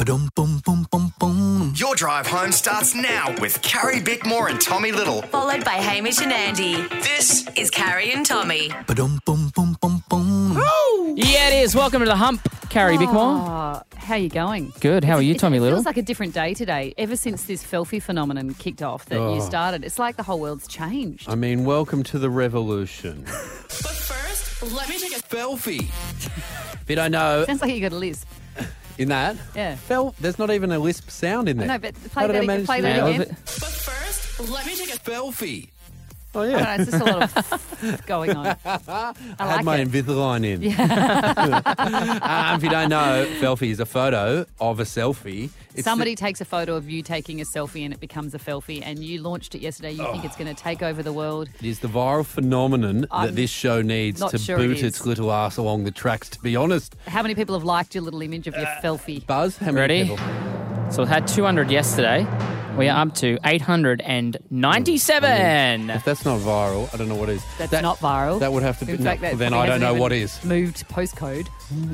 Ba-dum, bum, bum, bum, bum. Your drive home starts now with Carrie Bickmore and Tommy Little. Followed by Hamish and Andy. This Is Carrie and Tommy. Ba-dum, bum, bum, bum, bum. Yeah, it is. Welcome to the hump, Carrie Bickmore. Oh, how are you going? Good. How are you, Tommy It Little? feels like a different day today. Ever since this Felfie phenomenon kicked off that you started, it's like the whole world's changed. I mean, welcome to the revolution. But first, let me take a... Felfie. If you don't know, Sounds like you got a lisp. in that, Yeah. there's not even a lisp sound in there. No, but How did I manage to that nail again. it? But first, let me take a... Felfie. Oh, I yeah. don't know, it's just a lot of going on. I I had like my it. Invisalign in. If you don't know, Felfie is a photo of a selfie. It's Somebody takes a photo of you taking a selfie and it becomes a Felfie, and you launched it yesterday. You think it's going to take over the world. It is the viral phenomenon I'm that this show needs not to sure boot it is. its little ass along the tracks, to be honest. How many people have liked your little image of your Felfie? Buzz, how many Ready? people? So we had 200 yesterday. We are up to 897. If that's not viral, I don't know what is. That's not viral. That would have to be. In fact, that then probably I don't hasn't know what even is. Moved postcode.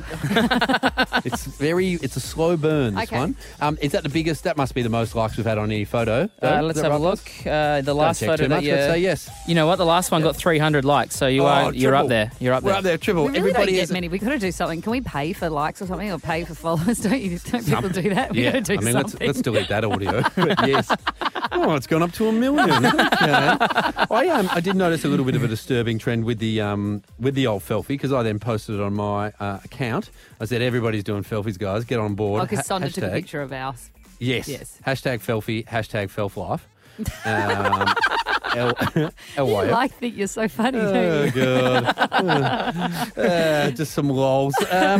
It's a slow burn, this Okay. one. Is that the biggest? That must be the most likes we've had on any photo. Let's have a look. The last check photo too that much, you... let's say yes. You know what? The last one got 300 likes, so you're up triple. there. You're up We're there. up there, triple. We really Everybody don't is. get many. We got to do something. Can we pay for likes or something, or pay for followers? Don't people do that? We Yeah, got to do I mean, something. let's delete that audio. But yes. Oh, it's gone up to 1 million. Okay. I did notice a little bit of a disturbing trend with the old Felfie, because I then posted it on my account. I said, everybody's doing Felfies, guys. Get on board. Oh, because Sonda took a Hashtag- picture of ours. Yes. Yes. Hashtag Felfie, hashtag Felflife. You LYF. like that you're so funny, Oh, don't you? God. Just some lols.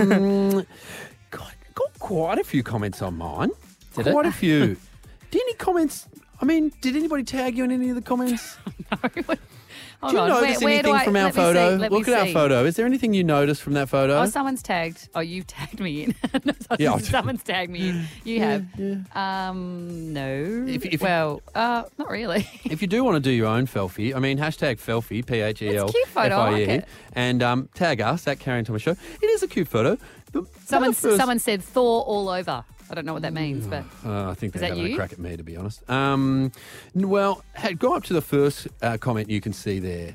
Got quite a few comments on mine. Did it? Quite a few. Did any comments... I mean, did anybody tag you in any of the comments? Hold Do you on. notice Where do anything I, from our let me photo? see, let me Look at our see. photo. Is there anything you noticed from that photo? Oh, someone's tagged. Oh, you've tagged me in. No, Yeah, I- someone's tagged me in. You have. No. If- not really. If you do want to do your own Felfie, I mean, hashtag Felfie, P-H-E-L-F-I-E, It's a cute photo, I like it. and tag us at Carrie and Thomas Show. It is a cute photo. But Someone first- said Thor all over. I don't know what that means, but I think Is they're that having a you? crack at me, to be honest. Well, go up to the first comment you can see there.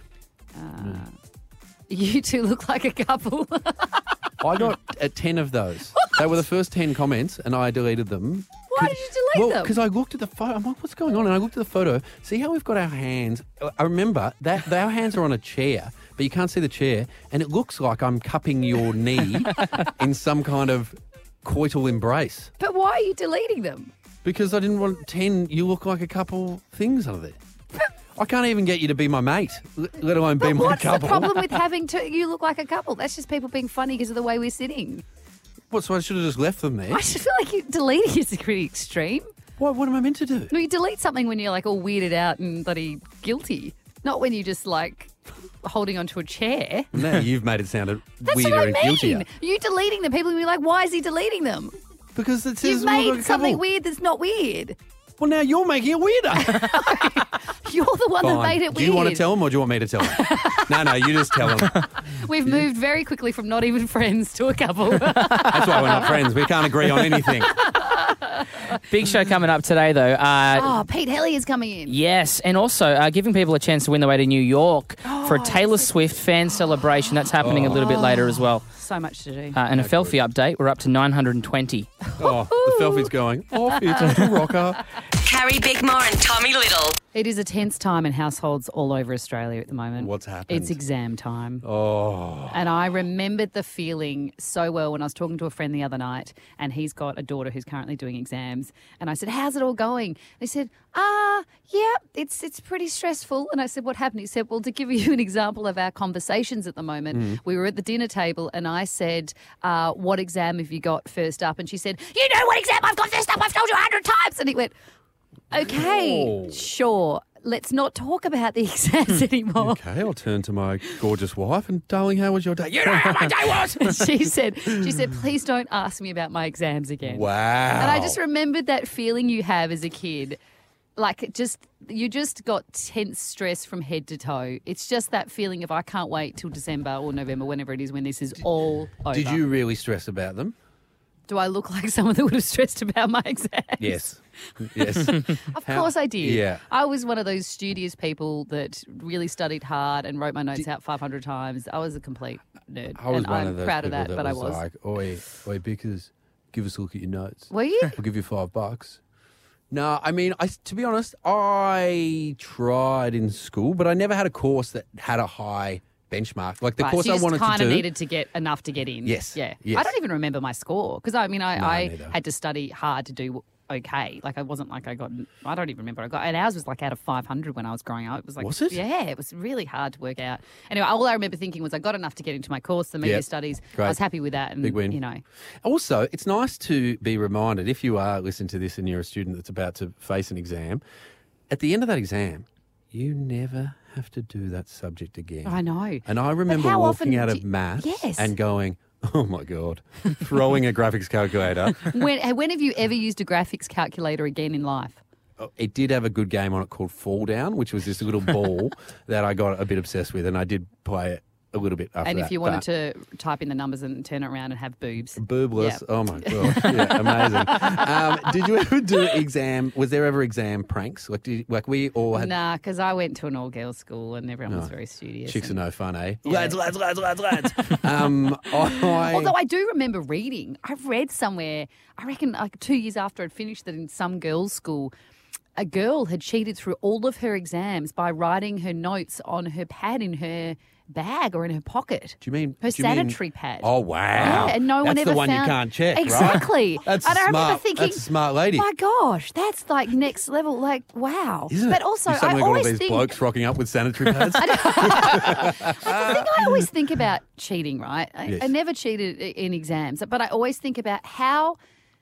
you two look like a couple. I got 10 of those. They were the first 10 comments, and I deleted them. Why did you delete them? Because I looked at the photo. I'm like, what's going on? And I looked at the photo. See how we've got our hands? I remember that our hands are on a chair, but you can't see the chair, and it looks like I'm cupping your knee in some kind of coital embrace. But why are you deleting them? Because I didn't want 10 you look like a couple things under there. I can't even get you to be my mate, let alone be But my what's couple. the problem with having you look like a couple? That's just people being funny because of the way we're sitting. What, so I should have just left them there? I just feel like deleting is pretty extreme. What am I meant to do? No, you delete something when you're like all weirded out and bloody guilty, not when you just like holding onto a chair. Now you've made it sound That's weirder what I and mean. guiltier. You deleting them, people will be like, why is he deleting them? Because it says You've we look like made a something couple. weird that's not weird. Well, now you're making it weirder. You're the one that Fine. made it weird. Do you want to tell them or do you want me to tell them? No, you just tell them. We've moved very quickly from not even friends to a couple. That's why we're not friends. We can't agree on anything. Big show coming up today, though. Oh, Pete Helly is coming in. Yes, and also giving people a chance to win the way to New York for a Taylor Swift fan celebration. That's happening a little bit later as well. So much to do. And a Felfie update, we're up to 920. Oh, the Felfie's going off. It's a rocker. Carrie Bickmore and Tommy Little. It is a tense time in households all over Australia at the moment. What's happened? It's exam time. Oh. And I remembered the feeling so well when I was talking to a friend the other night, and he's got a daughter who's currently doing exams. And I said, how's it all going? They said, yeah, it's pretty stressful. And I said, what happened? He said, well, to give you an example of our conversations at the moment, we were at the dinner table and I said, what exam have you got first up? And she said, you know what exam I've got first up? I've told you 100 times. And he went, okay, sure. Let's not talk about the exams anymore. Okay, I'll turn to my gorgeous wife and, darling, how was your day? You know how my day was. She said, please don't ask me about my exams again. Wow. And I just remembered that feeling you have as a kid. Like you just got tense stress from head to toe. It's just that feeling of I can't wait till December or November, whenever it is, when this is all over. Did you really stress about them? Do I look like someone that would have stressed about my exams? Yes. Yes. Of course I did. Yeah. I was one of those studious people that really studied hard and wrote my notes out 500 times. I was a complete nerd. I was and one I'm of those proud people of that, but I was. like, oi, Bickers, give us a look at your notes. Were you? I'll give you $5. No, I mean, to be honest, I tried in school, but I never had a course that had a high benchmark. Like the Right, course so you I wanted just kind to of do. needed to get enough to get in. Yes, Yeah. yes. I don't even remember my score because I neither. had to study hard to do okay. Like I wasn't like I don't even remember. And ours was like out of 500 when I was growing up. It was like, Was it? Yeah, it was really hard to work out. Anyway, all I remember thinking was I got enough to get into my course, the media Yep. studies. Great. I was happy with that. And, Big win. You know, Also, it's nice to be reminded, if you are listening to this and you're a student that's about to face an exam, at the end of that exam, you never have to do that subject again. I know. And I remember how walking often out do- of maths Yes. and going, oh my God, throwing a graphics calculator. when have you ever used a graphics calculator again in life? It did have a good game on it called Fall Down, which was this little ball that I got a bit obsessed with, and I did play it a little bit after And that. if you wanted to type in the numbers and turn it around and have boobs. Boobless. Yeah. Oh, my God. Yeah, amazing. Did you ever do exam? Was there ever exam pranks? Like we all had Nah, because I went to an all-girls school and everyone was very studious. chicks are and- no fun, eh? Yeah. Lads. Although I do remember reading, I read somewhere, I reckon like 2 years after I'd finished that in some girls' school, a girl had cheated through all of her exams by writing her notes on her pad in her bag or in her pocket. Do you mean her do you mean- sanitary pad? Oh, wow. Yeah, and no one That's ever the one found... you can't check, right? Exactly. That's and I remember smart. thinking, That's a smart lady. my gosh, that's like next level. Like, wow. Isn't but it? also, you I suddenly got all always these think... blokes rocking up with sanitary pads. That's the thing I always think about cheating, right? Yes. I never cheated in exams, but I always think about how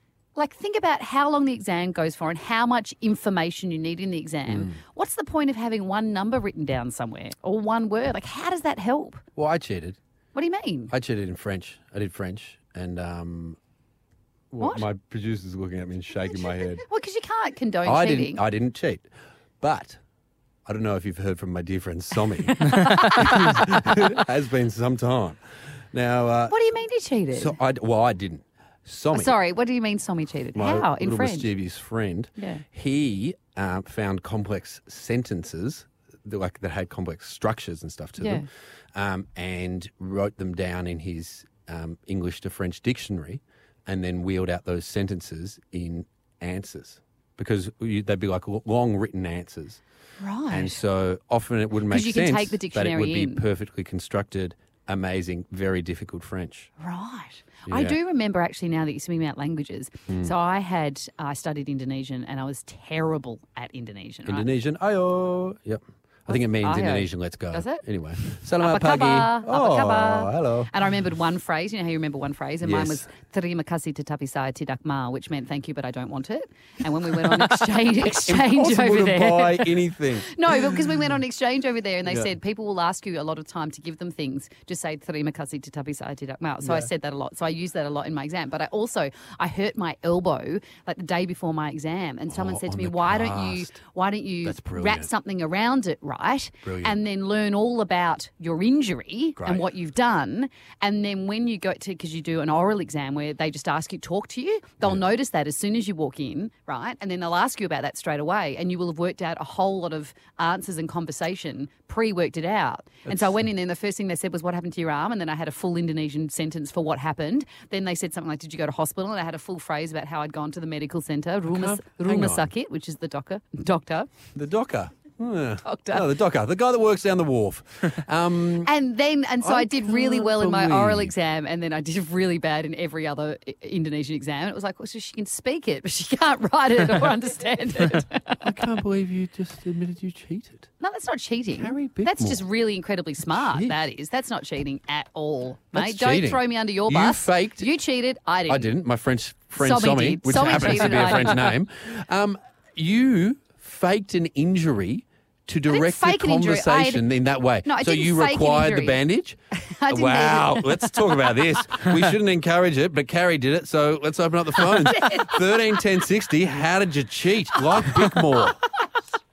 long the exam goes for and how much information you need in the exam. What's the point of having one number written down somewhere or one word? Like, how does that help? Well, I cheated. What do you mean? I cheated in French. I did French, and What? my producer's looking at me and shaking my head. Well, because you can't condone I cheating. didn't. I didn't cheat, but I don't know if you've heard from my dear friend Somi. It has been some time now. What do you mean you cheated? I didn't. Somi, Sorry, what do you mean Somi cheated? my How? In little French? mischievous friend, Yeah. he found complex sentences that had complex structures and stuff to them, and wrote them down in his English to French dictionary, and then wheeled out those sentences in answers because they'd be like long written answers. Right. And so often it wouldn't make 'Cause you sense can take the but it dictionary would be in. perfectly constructed, amazing, very difficult French. Right. I Yeah. do remember actually now that you're speaking about languages. So I studied Indonesian and I was terrible at Indonesian. Right? Indonesian, ayo. Yep. I think it means Ayo? Indonesian, let's go. Does it? Anyway. Selamat Apa pagi. khabar? Apa Oh, khabar? hello. And I remembered one phrase. You know how you remember one phrase? And mine Yes. was terima kasih tetapi saya tidak mau, which meant thank you, but I don't want it. And when we went on exchange Impossible over to there. buy anything. No, because we went on exchange over there and they Yeah. said people will ask you a lot of time to give them things. Just say terima kasih tetapi saya tidak mau. So I said that a lot. So I used that a lot in my exam. But I hurt my elbow like the day before my exam, and someone said to on me, the "Why don't cast. you That's wrap brilliant. something around it, right? Brilliant. And then learn all about your injury Great. and what you've done. And then when you go to, because you do an oral exam where they just ask you, talk to you, they'll notice that as soon as you walk in, right? And then they'll ask you about that straight away. And you will have worked out a whole lot of answers and conversation, pre-worked it out. And so I went in there and the first thing they said was, what happened to your arm? And then I had a full Indonesian sentence for what happened. Then they said something like, did you go to hospital? And I had a full phrase about how I'd gone to the medical centre, hang Rumah on. Sakit, which is the doctor. The docker. Doctor. No, the docker. The guy that works down the wharf. And so I did really can't well in my oral believe- exam, and then I did really bad in every other Indonesian exam. It was like, well, so she can speak it, but she can't write it or understand it. I can't believe you just admitted you cheated. No, that's not cheating. Carrie That's Bickmore. just really incredibly smart. Jeez. That is. That's not cheating at all, That's mate. Don't cheating. throw me under your You bus. faked- You cheated. I didn't. I didn't. My French friend Somi Somi, did. which Somi happens to cheated, be a I French didn't. name, you faked an injury to direct the fake an injury. conversation in that way. No, I so didn't you fake an required the injury. bandage? I didn't Wow. need it. Let's talk about this. We shouldn't encourage it, but Carrie did it, so let's open up the phones. 13 10 60. How did you cheat? Like Bickmore.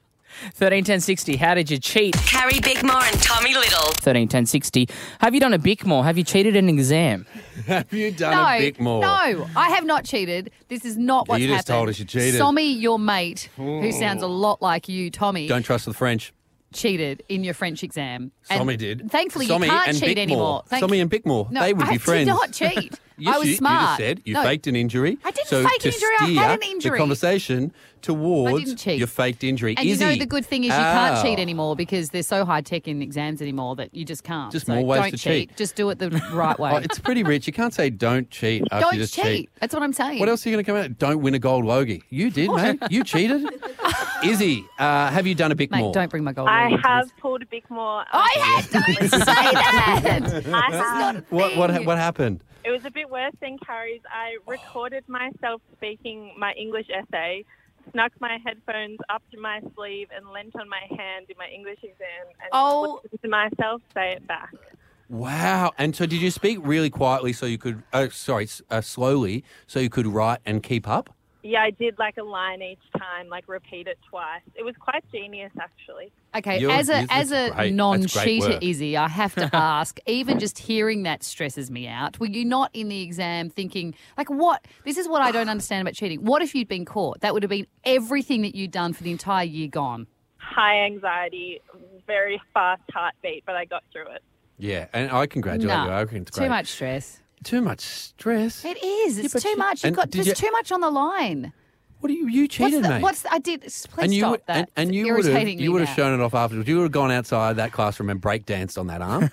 131060. How did you cheat? Carrie Bickmore and Tommy Little. 131060. Have you done a Bickmore? Have you cheated at an exam? Have you done No, a Bickmore? no, I have not cheated. This is not what's You just happened. told us you cheated. Sommy, your mate, who sounds a lot like you, Tommy, Don't trust the French. cheated in your French exam. And Sommy did. Thankfully, Sommy you can't and cheat Bickmore. anymore. Sommy and Bickmore. No, They would I be friends. did not cheat. Yes, I was you smart. just said you No, faked an injury. I didn't so fake to an injury, I had steer an injury. the conversation I towards didn't cheat. your faked injury. And Izzy. you know the good thing is you can't Oh. cheat anymore because they're so high tech in exams anymore that you just can't. Just So more ways don't to cheat. cheat. Just do it the right way. Oh, it's pretty rich. You can't say don't cheat after don't you just cheat. That's what I'm saying. What else are you going to come out? Don't win a gold Logie. You did, mate. You cheated. Izzy, have you done a Bickmore? Mate, don't bring my gold. I into have this. pulled a Bickmore. I had don't say that. I have. What happened? It was a bit worse than Carrie's. I recorded myself speaking my English essay, snuck my headphones up to my sleeve and leant on my hand in my English exam and Oh. listened to myself say it back. Wow. And so did you speak really quietly so you could, slowly so you could write and keep up? Yeah, I did like a line each time, like repeat it twice. It was quite genius, actually. Okay, You're- as a it's great. That's non-cheater, great work. Izzy, I have to ask. Even just hearing that stresses me out. Were you not in the exam thinking, like, what? This is what I don't understand about cheating. What if you'd been caught? That would have been everything that you'd done for the entire year gone. High anxiety, very fast heartbeat, but I got through it. Yeah, and I congratulate you. I reckon it's great. Too much stress. Too much stress. It is. It's but too you- much. and did There's you- too much on the line. What are you cheated, mate? I did. Please and you stop would, that. and It's you would have irritating me now. shown it off afterwards. You would have gone outside that classroom and break danced on that arm.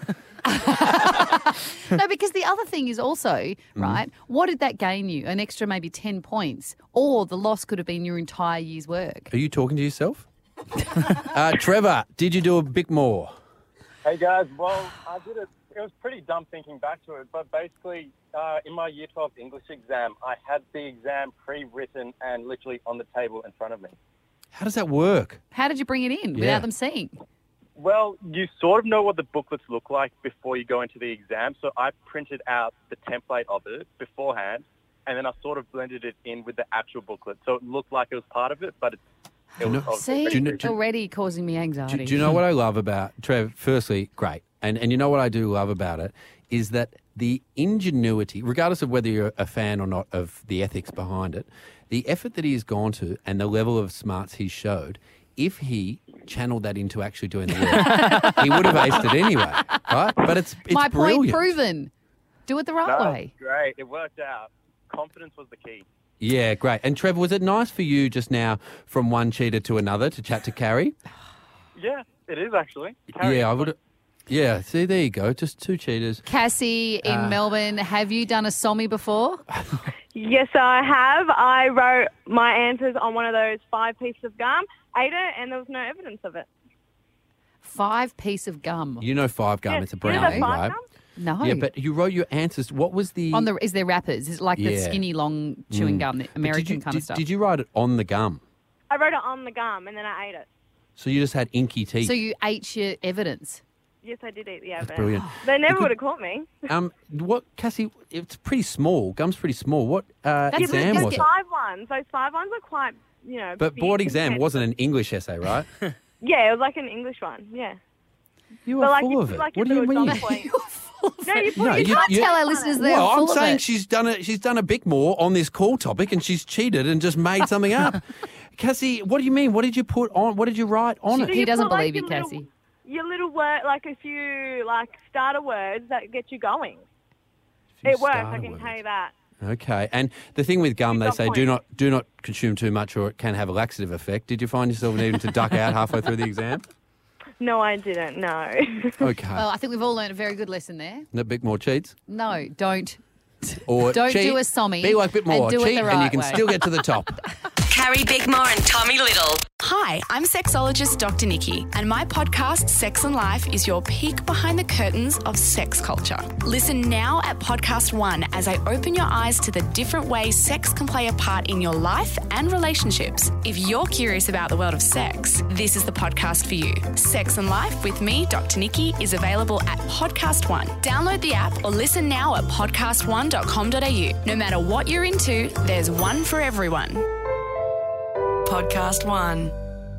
No, because the other thing is also, Mm-hmm. right, what did that gain you? An extra maybe 10 points. Or the loss could have been your entire year's work. Are you talking to yourself? Trevor, did you do a Bickmore? Hey guys, well, I did it. It was pretty dumb thinking back to it, but basically, in my Year 12 English exam, I had the exam pre-written and literally on the table in front of me. How does that work? How did you bring it in Yeah. without them seeing? Well, you sort of know what the booklets look like before you go into the exam, so I printed out the template of it beforehand, and then I sort of blended it in with the actual booklet, so it looked like it was part of it, but it was obviously See, pretty you know- written. already causing me anxiety. Do you know what I love about Trev? Firstly, great. And you know what I do love about it is that the ingenuity, regardless of whether you're a fan or not of the ethics behind it, the effort that he has gone to and the level of smarts he showed, if he channeled that into actually doing the work, he would have aced it anyway, right? But it's My brilliant. point proven. Do it the right No, way. great. It worked out. Confidence was the key. Yeah, great. And Trevor, was it nice for you just now from one cheater to another to chat to Carrie? Yeah, it is actually. Carrie, Yeah, I would. Yeah, see, there you go. Just two cheaters. Cassie in Melbourne, have you done a SOMI before? Yes, I have. I wrote my answers on one of those 5 pieces of gum, ate it, and there was no evidence of it. 5 piece of gum. You know 5 gum, Yes, it's a you know brownie, the 5 right? gum? No. Oh. Yeah, but you wrote your answers. What was the... Is there wrappers? Is it like the Yeah. skinny, long chewing gum, the But American kind of stuff? Did you write it on the gum? I wrote it on the gum, and then I ate it. So you just had inky teeth. So you ate your evidence? Yes, I did eat the evidence. brilliant. They never Because- would have caught me. What, Cassie, it's pretty small. Gum's pretty small. What That's exam what- was it? 5 ones. Those 5 ones are quite, But big board exam compared- wasn't an English essay, right? Yeah, it was like an English one. Yeah. You But are like, full you of put it. like what a do you little mean? dot point. No, you put No, you you- can't you- Tell our listeners they're Well, I'm full of saying it. she's done a Bickmore on this call topic and she's cheated and just made something up. Cassie, what do you mean? What did you put on? What did you write on it? He you doesn't put, like, believe you, your little- Cassie. Your little word, like a few starter words that get you going. Few It works, I starter can words. tell you that. Okay, and the thing with gum, they got say points. do not consume too much, or it can have a laxative effect. Did you find yourself needing to duck out halfway through the exam? No, I didn't. No. Okay, Well, I think we've all learned a very good lesson there. no Bickmore cheats, No, don't. or Don't cheat. do a SOMI Be like Bickmore, and do it cheat, the and you right can way. still get to the top. Carrie Bickmore and Tommy Little. Hi, I'm sexologist Dr. Nikki, and my podcast, Sex and Life, is your peek behind the curtains of sex culture. Listen now at Podcast One as I open your eyes to the different ways sex can play a part in your life and relationships. If you're curious about the world of sex, this is the podcast for you. Sex and Life with me, Dr. Nikki, is available at Podcast One. Download the app or listen now at podcastone.com.au. No matter what you're into, there's one for everyone. Podcast One.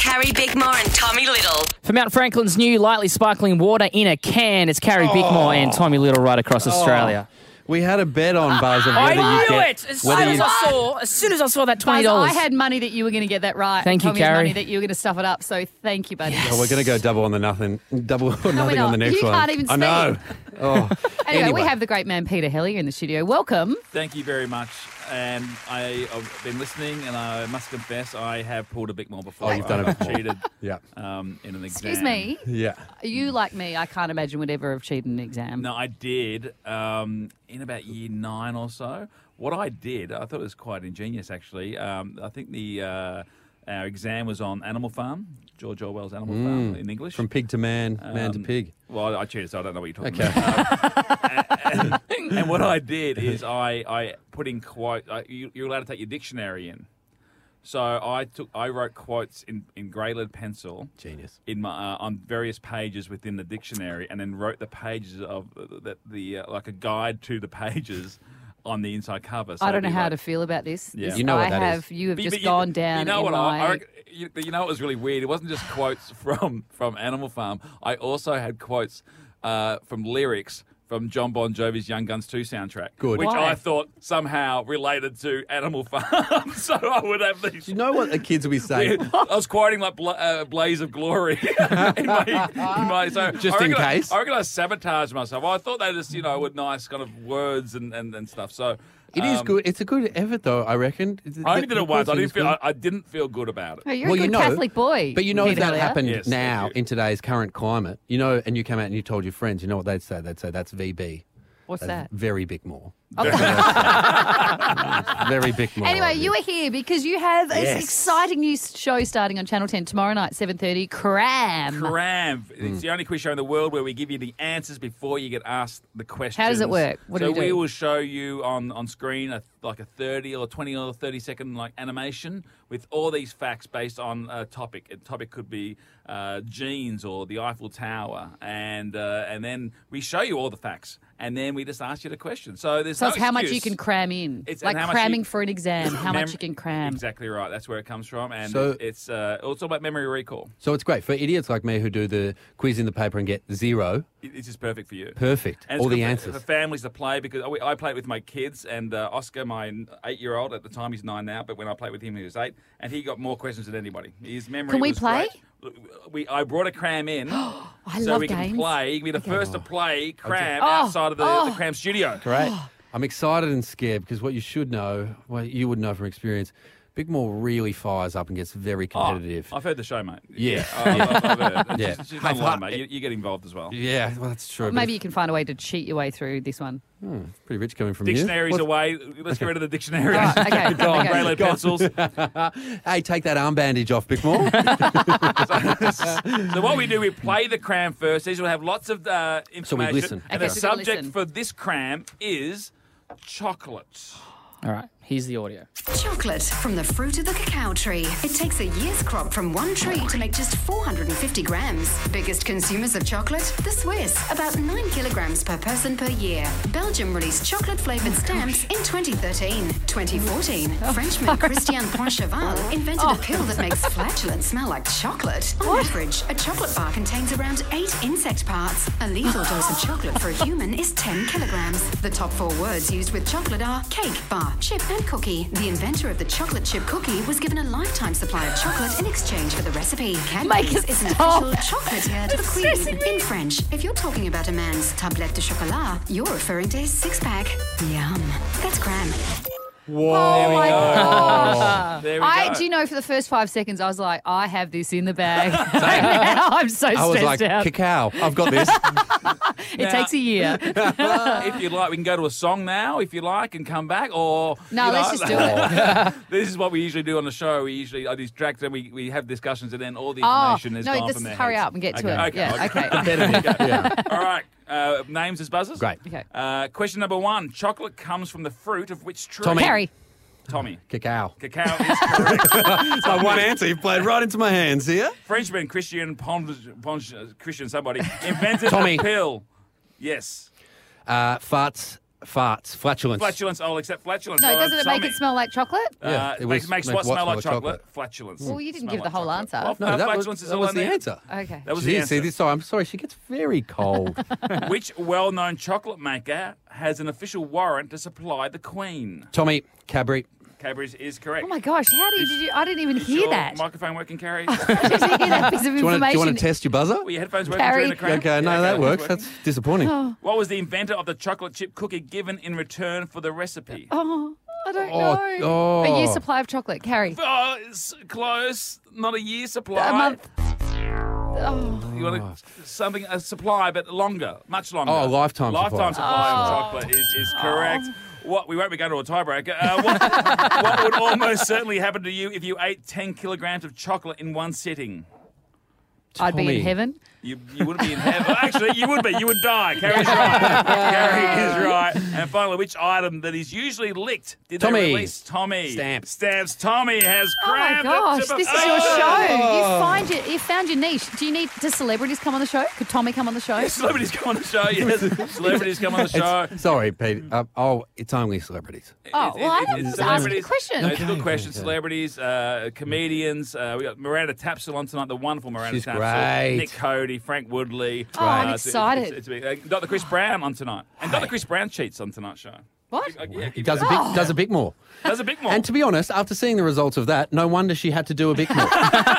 Carrie Bickmore and Tommy Little. For Mount Franklin's new lightly sparkling water in a can, it's Carrie Bickmore and Tommy Little right across Australia. We had a bet on Buzz of I whether you knew get it! As soon as I saw that $20. Buzz, I had money that you were going to get that right. Thank you, Tommy's Carrie. money that you were going to stuff it up. So thank you, buddy. Oh, we're going to go double on the nothing, double or nothing on the not. next You one. can't even I know. Oh. Anyway, we have the great man Peter Hellier in the studio. Welcome. Thank you very much. And I've been listening, and I must confess I have pulled a Bickmore before. Oh, you've done it I've before. cheated Yeah. in an exam. Excuse me. Yeah. You like me, I can't imagine would ever have cheated an exam. No, I did in about year 9 or so. What I did, I thought it was quite ingenious, actually. I think our exam was on Animal Farm, George Orwell's Animal Farm in English. From pig to man, man to pig. Well, I cheated, so I don't know what you're talking about. And what I did is I put in quote. You're allowed to take your dictionary in. So I wrote quotes in grey lead pencil. Genius. In my on various pages within the dictionary, and then wrote the pages of the like a guide to the pages on the inside cover. So I don't know it'd be how like- to feel about this. Yeah. You know what that is. You have But just gone down. You know in what? my... I reckon, you know what was really weird? It wasn't just quotes from Animal Farm. I also had quotes from lyrics from John Bon Jovi's Young Guns 2 soundtrack. Good. Which Why? I thought somehow related to Animal Farm. So I would have these. Do you know what the kids will be saying? I was quoting like Blaze of Glory in my so Just I in reckon case? I reckon I sabotaged myself. I thought they just, were nice kind of words and stuff. So It is good. It's a good effort, though, I reckon. I only did it once. I I didn't feel good about it. Oh, you're a good Catholic boy. But you know, if Peter that Hellier. happened Yes, now thank you. in today's current climate, and you come out and you told your friends, you know what they'd say? They'd say that's VB. What's that? Very Bickmore. Very Bickmore. Anyway, you are here because you have an exciting new show starting on Channel 10 tomorrow night, 7:30. Cram. Cram. It's the only quiz show in the world where we give you the answers before you get asked the questions. How does it work? What do so we do? we will show you on screen like a 30 or 20 or 30 second like animation with all these facts based on a topic. A topic could be jeans or the Eiffel Tower, and then we show you all the facts, and then we just ask you the question. So there's So no it's how much you excuse. can cram in. It's- like and how much cramming you- for an exam, how much you can cram. Exactly right. That's where it comes from, and So- it's also about memory recall. So it's great for idiots like me who do the quiz in the paper and get 0. It's just perfect for you. Perfect. And it's All the good answers. for families to play because I play it with my kids and Oscar, my 8-year-old at the time, he's 9 now, but when I played with him, he was 8, and he got more questions than anybody. His memory Can we was play? great. I brought a cram in I so love we can games. play. We're the first to play cram Oh, outside of the cram studio. Great. I'm excited and scared because what you should know, well, you would know from experience, Bickmore really fires up and gets very competitive. I've heard the show, mate. Yeah. I've heard. Yeah. She's not lying, mate. You get involved as well. Yeah, well, that's true. but Maybe you can find a way to cheat your way through this one. it's pretty rich coming from Dictionaries you. away. Let's get rid of the dictionaries. Oh, okay. Go on, Okay. grey lead pencils. Hey, take that arm bandage off, Bickmore. So what we do, we play the cram first. These will have lots of information. So we listen. And Okay, the so we're gonna subject listen. for this cram is chocolate. All right, here's the audio. Chocolate from the fruit of the cacao tree. It takes a year's crop from one tree to make just 450 grams. Biggest consumers of chocolate? The Swiss, about 9 kilograms per person per year. Belgium released chocolate-flavoured stamps in 2013. 2014, Frenchman Christian Poincheval invented a pill that makes flatulence smell like chocolate. On average, a chocolate bar contains around 8 insect parts. A lethal dose of chocolate for a human is 10 kilograms. The top 4 words used with chocolate are cake, bar, chip and cookie. The inventor of the chocolate chip cookie was given a lifetime supply of chocolate in exchange for the recipe. Cadbury's is an stop. official chocolatier to the Queen. In French, if you're talking about a man's tablette de chocolat, you're referring to his six-pack. Yum. That's cram. There we go. There we go. Do you know, for the first 5 seconds, I was like, I have this in the bag. Now I'm so I was stressed like, out. cacao, I've got this. It takes a year. If you'd like, we can go to a song now, if you like, and come back. Or No, you know, let's just do it. This is what we usually do on the show. I distract them. We have discussions, and then all the Oh, information is no, gone let's from their hurry heads. up and get to Okay. it. Yeah, okay. All right. Names as buzzers. Great. Okay. Question number 1. Chocolate comes from the fruit of which tree? Tommy. Carrie. Tommy. Cacao. Cacao is correct. That's my one answer. You've played right into my hands here. Frenchman Christian Christian somebody invented Tommy. a pill. Yes. Farts farts, flatulence. Flatulence. I'll accept flatulence. No, Well, doesn't it make Tommy. it smell like chocolate? Yeah, it makes makes what what smell like smell like chocolate? Flatulence. Well, you didn't Smell give the like whole chocolate. answer. Well, that flatulence is all was in the there. answer. Okay. That was the Gee, answer. see, I'm sorry, she gets very cold. Which well-known chocolate maker has an official warrant to supply the Queen? Tommy, Cadbury. Cadbury's is correct. Oh my gosh, how did you? I didn't even hear Your that. microphone working, Carrie? Did you hear that piece of Do you want information? to test your buzzer? Were your headphones working Carrie. during the cramp? Okay, no, that works. working. That's disappointing. What was the inventor of the chocolate chip cookie given in return for the recipe? Oh, I don't Oh, know. oh. A year's supply of chocolate, Carrie. Oh, it's close. Not a year's supply. A month. Oh. You want a supply, but longer, much longer. Oh, a lifetime Lifetime supply. supply of chocolate is correct. What we won't be going to a tiebreaker. What would almost certainly happen to you if you ate 10 kilograms of chocolate in one sitting? I'd be Tommy. in heaven. You wouldn't be in heaven. Well, actually, you would be. You would die. Carrie's right. Carrie is right. And finally, which item that is usually licked did Tommy. they release? Tommy. Stamps. Stamps. Tommy has Oh my crammed. gosh, this is your show. You found your niche. Does celebrities come on the show? Could Tommy come on the show? Celebrities come on the show. Yes, celebrities come on the show. Sorry, Pete. It's only celebrities. Oh, well, I It's was asking a question. No, it's a good question. Okay. Celebrities, comedians. We got Miranda Tapsell on tonight, the wonderful Miranda She's Tapsell. great. Nick Cody, Frank Woodley. Oh, I'm It's- excited. It's big. Dr. Chris Brown on tonight. And Dr. Chris Brown cheats on tonight's show. What? Yeah, He does a bit more. Does a bit more. And to be honest, after seeing the results of that, no wonder she had to do a bit more.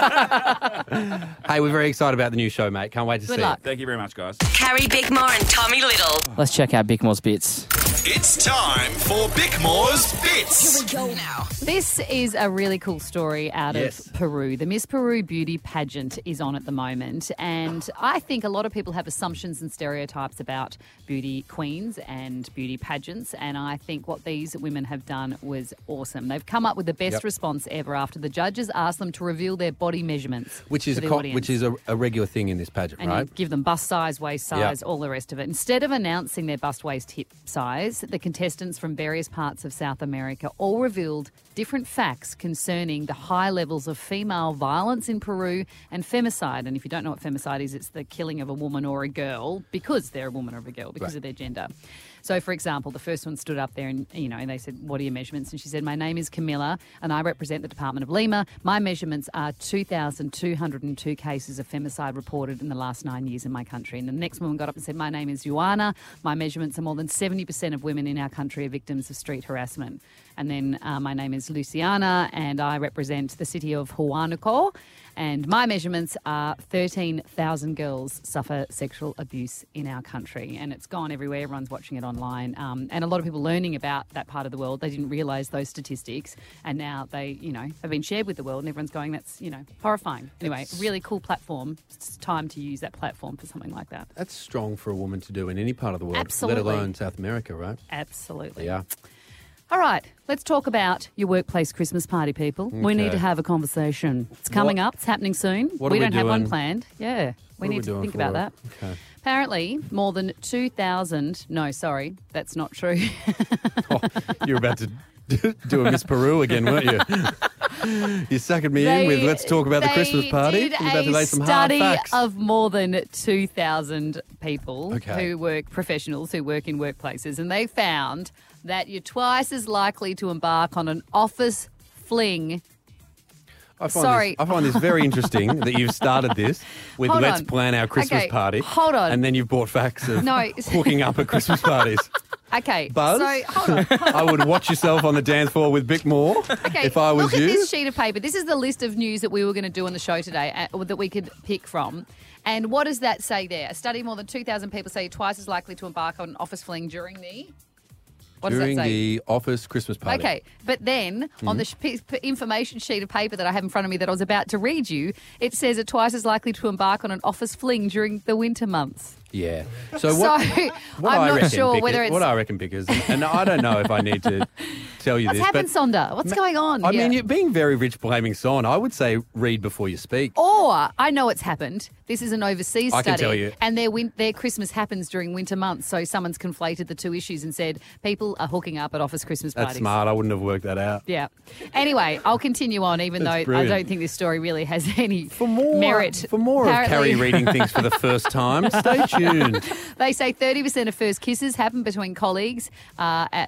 Hey, we're very excited about the new show, mate. Can't wait to Good see luck. Thank you very much, guys. Carrie Bickmore and Tommy Little. Let's check out Bickmore's bits. It's time for Bickmore's Bits. Go now. This is a really cool story out Yes. of Peru. The Miss Peru beauty pageant is on at the moment, and I think a lot of people have assumptions and stereotypes about beauty queens and beauty pageants, and I think what these women have done was awesome. They've come up with the best Yep. response ever after the judges asked them to reveal their body measurements, Which is to the audience. which is a regular thing in this pageant, And right? you give them bust size, waist size, Yep. all the rest of it. Instead of announcing their bust, waist, hip size, the contestants from various parts of South America all revealed different facts concerning the high levels of female violence in Peru and femicide. And if you don't know what femicide is, it's the killing of a woman or a girl because they're a woman or a girl, because Right. of their gender. So, for example, the first one stood up there and, they said, what are your measurements? And she said, my name is Camilla and I represent the Department of Lima. My measurements are 2,202 cases of femicide reported in the last 9 years in my country. And the next woman got up and said, my name is Joanna. My measurements are more than 70% of women in our country are victims of street harassment. And then my name is Luciana and I represent the city of Huánuco. And my measurements are 13,000 girls suffer sexual abuse in our country. And it's gone everywhere. Everyone's watching it online. And a lot of people learning about that part of the world. They didn't realise those statistics. And now they, have been shared with the world. And everyone's going, that's, horrifying. Anyway, really cool platform. It's time to use that platform for something like that. That's strong for a woman to do in any part of the world, Absolutely. let alone South America, right? Absolutely. Yeah. All right, let's talk about your workplace Christmas party, people. We need Okay. to have a conversation. It's coming up. It's happening soon. What are we we don't have one doing? planned. Yeah, we What are need we to doing think for about it? that. Okay. Apparently, more than 2,000... No, sorry, that's not true. You're about to do a Miss Peru again, weren't you? You're sucking me in with let's talk about the Christmas party. They You're about to lay did some a hard study facts. of more than 2,000 people Okay. who work, professionals who work in workplaces, and they found that you're twice as likely to embark on an office fling. I Sorry. find this very interesting that you've started this with Hold let's on. plan our Christmas Okay, party. hold on. And then you've brought facts of No. hooking up at Christmas parties. Okay, Buzz? so hold on. I would watch yourself on the dance floor with Bickmore Okay, if I was look you. at this sheet of paper. This is the list of news that we were going to do on the show today that we could pick from. And what does that say there? A study more than 2,000 people say you're twice as likely to embark on an office fling during the... What During does that say? the office Christmas party. Okay, but then on the information sheet of paper that I have in front of me that I was about to read you, it says are twice as likely to embark on an office fling during the winter months. Yeah. So So, what I'm I not reckon, sure Bickers, whether it's... what I reckon, Bickers, and I don't know if I need to tell you What's this. happened, but Sonda? What's going on? I here? mean, you're being very rich blaming Son. I would say read before you speak. Or I know it's happened. This is an overseas I study. can tell you. And their Christmas happens during winter months. So someone's conflated the two issues and said people are hooking up at office Christmas parties. That's smart. I wouldn't have worked that out. Yeah. Anyway, I'll continue on, even though That's I brilliant. don't think this story really has any merit. For more of Apparently- Carrie reading things for the first time, stay tuned. They say 30% of first kisses happen between colleagues at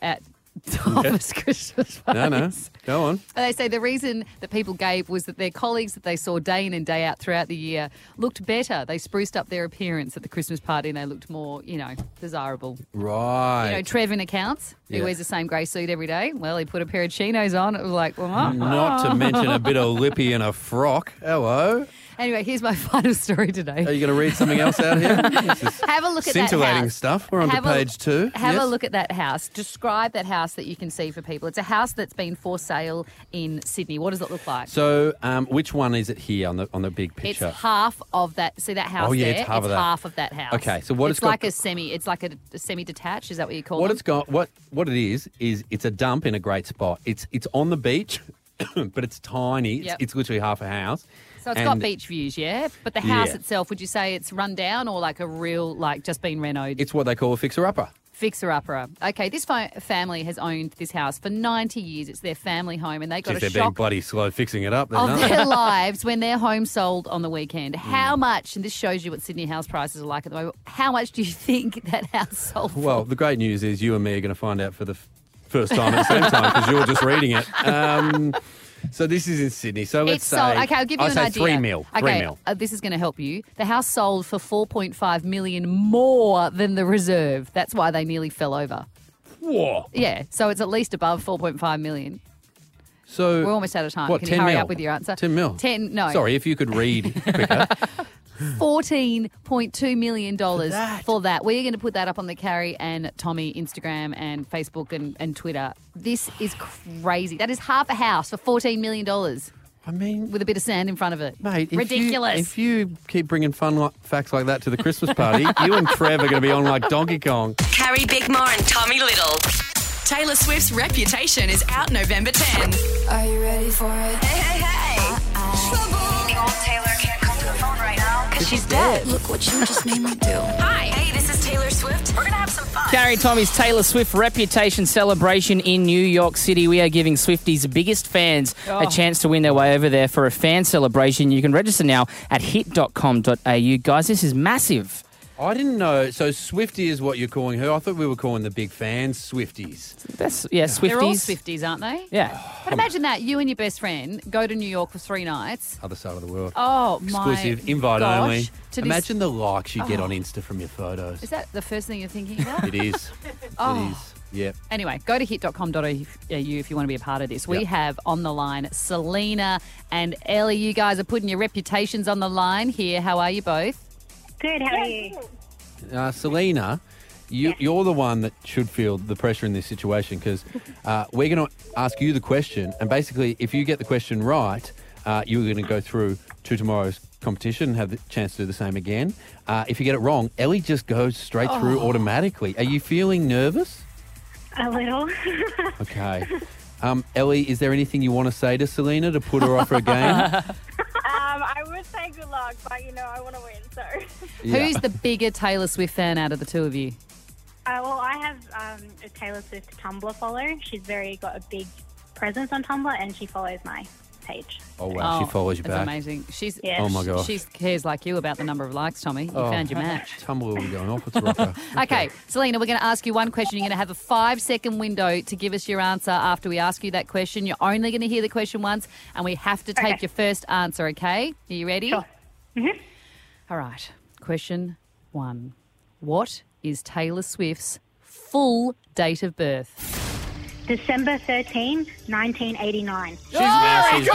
office Christmas parties. No, go on. And they say the reason that people gave was that their colleagues that they saw day in and day out throughout the year looked better. They spruced up their appearance at the Christmas party and they looked more, desirable. Right. Trev in accounts, he Yeah. wears the same grey suit every day. Well, he put a pair of chinos on. It was like, well, Not to mention a bit of lippy and a frock. Hello. Anyway, here's my final story today. Are you going to read something else out here? This is Have a look at that scintillating house. stuff. We're on to Have a- page 2. Have Yes. a look at that house. Describe that house that you can see for people. It's a house that's been for sale in Sydney. What does it look like? So, which one is it here on the big It's picture? half of that. See that house Oh, yeah, there? it's half of that. half of that house. Okay, so what it's it's got- like a semi. It's like a semi-detached. Is that what you call What them? it's got, what it is it's a dump in a great spot. It's on the beach, but it's tiny. Yep. It's literally half a house. So it's got And beach views, yeah. But the house Yeah. itself, would you say it's run down or like a real, like just been renoed? It's what they call a fixer-upper. Fixer-upper. Okay, this family has owned this house for 90 years. It's their family home, and they got Geez, a they're being shock bloody slow fixing it up. Then, of aren't they? their lives when their home sold on the weekend. Hmm. How much, and this shows you what Sydney house prices are like at the moment, how much do you think that house sold for? Well, the great news is you and me are going to find out for the first time at the same time because you're just reading it. So this is in Sydney. So let's It's say... sold. Okay, I'll give you I an say idea. 3 mil. Okay, 3 mil. This is going to help you. The house sold for $4.5 million more than the reserve. That's why they nearly fell over. Whoa. Yeah, so it's at least above $4.5 million. So We're almost out of time. What, Can 10 you hurry mil? up with your answer? 10 mil. 10, no. Sorry, if you could read quicker. $14.2 million for that. We're going to put that up on the Carrie and Tommy Instagram and Facebook and Twitter. This is crazy. That is half a house for $14 million. I mean, with a bit of sand in front of it. Mate, ridiculous. If you keep bringing fun facts like that to the Christmas party, you and Trev are going to be on like Donkey Kong. Carrie Bickmore and Tommy Little. Taylor Swift's Reputation is out November 10. Are you ready for it? Hey. The old Taylor can't come to the phone right now because she's dead. Look what you just made me do. Hi. Hey, this is Taylor Swift. We're going to have some fun. Carrie Tommy's Taylor Swift Reputation celebration in New York City. We are giving Swifties' biggest fans a chance to win their way over there for a fan celebration. You can register now at hit.com.au. Guys, this is massive. I didn't know. So Swiftie is what you're calling her. I thought we were calling the big fans Swifties. Swifties. They're all Swifties, aren't they? Yeah. But imagine that. You and your best friend go to New York for 3 nights. Other side of the world. Oh, my Exclusive, invite gosh. only. To this- Imagine the likes you get Oh. on Insta from your photos. Is that the first thing you're thinking about? It is. Oh. It is. Yep. Anyway, go to hit.com.au if you want to be a part of this. We Yep. have on the line Selena and Ellie. You guys are putting your reputations on the line here. How are you both? Good, how are you? Selena, you're the one that should feel the pressure in this situation because we're going to ask you the question. And basically, if you get the question right, you're going to go through to tomorrow's competition and have the chance to do the same again. If you get it wrong, Ellie just goes straight through automatically. Are you feeling nervous? A little. Okay. Ellie, is there anything you want to say to Selena to put her off her game? I would say good luck, but I want to win, so. Yeah. Who's the bigger Taylor Swift fan out of the two of you? Well, I have a Taylor Swift Tumblr follow. She's got a big presence on Tumblr, and she follows my page. Oh, wow. She follows you That's back. amazing. Yeah. Oh, my gosh. She cares like you about the number of likes, Tommy. You found your match. Tumblr will be going off. It's a rocker. Okay, Selena, we're going to ask you one question. You're going to have a 5-second window to give us your answer after we ask you that question. You're only going to hear the question once, and we have to take your first answer, okay? Are you ready? Sure. Mm-hmm. All right. Question 1. What is Taylor Swift's full date of birth? December 13, 1989. She's good.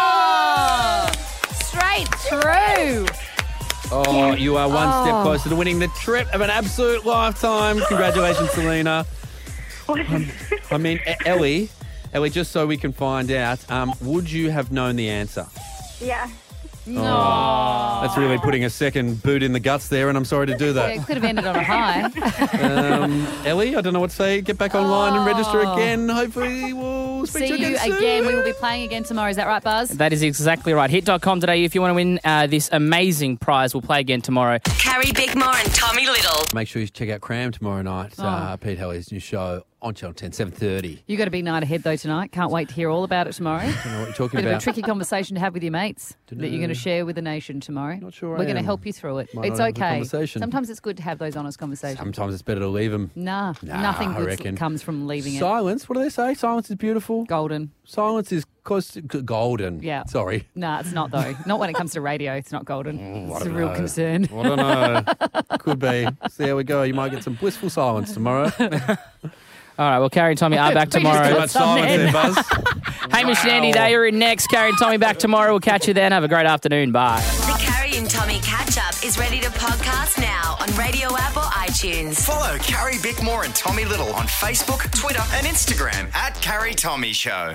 Straight through. Oh, you are one step closer to winning the trip of an absolute lifetime. Congratulations, Selena. I mean, Ellie, just so we can find out, would you have known the answer? Yeah. No. That's really putting a second boot in the guts there, and I'm sorry to do Yeah, that. it could have ended on a high. Ellie, I don't know what to say. Get back online and register again. Hopefully we'll speak See to you you again soon. again. We will be playing again tomorrow. Is that right, Buzz? That is exactly right. Hit.com.au if you want to win this amazing prize. We'll play again tomorrow. Carrie Bickmore and Tommy Little. Make sure you check out Cram tomorrow night. Pete Helley's new show on Channel 10, 7:30. You got a big night ahead though tonight. Can't wait to hear all about it tomorrow. I don't know what you're talking Bit of a about. tricky conversation to have with your mates that you're going to share with the nation tomorrow. Not sure I We're going to am. help you through it. Might It's not have a okay. conversation. Sometimes it's good to have those honest conversations. Sometimes it's better to leave them. Nah, nothing I good reckon. comes from leaving it. Silence, what do they say? Silence is beautiful. Golden. Silence is close to golden. Yeah. Sorry. Nah, it's not though. Not when it comes to radio. It's not golden. I It's a don't real know. concern. I don't know. Could be. So there we go. You might get some blissful silence tomorrow. All right, well, Carrie and Tommy are back tomorrow. Too much silence there, Buzz. Hamish and Andy, they are in next. Carrie and Tommy back tomorrow. We'll catch you then. Have a great afternoon. Bye. The Carrie and Tommy catch up is ready to podcast now on Radio app or iTunes. Follow Carrie Bickmore and Tommy Little on Facebook, Twitter, and Instagram @Carrie Tommy Show.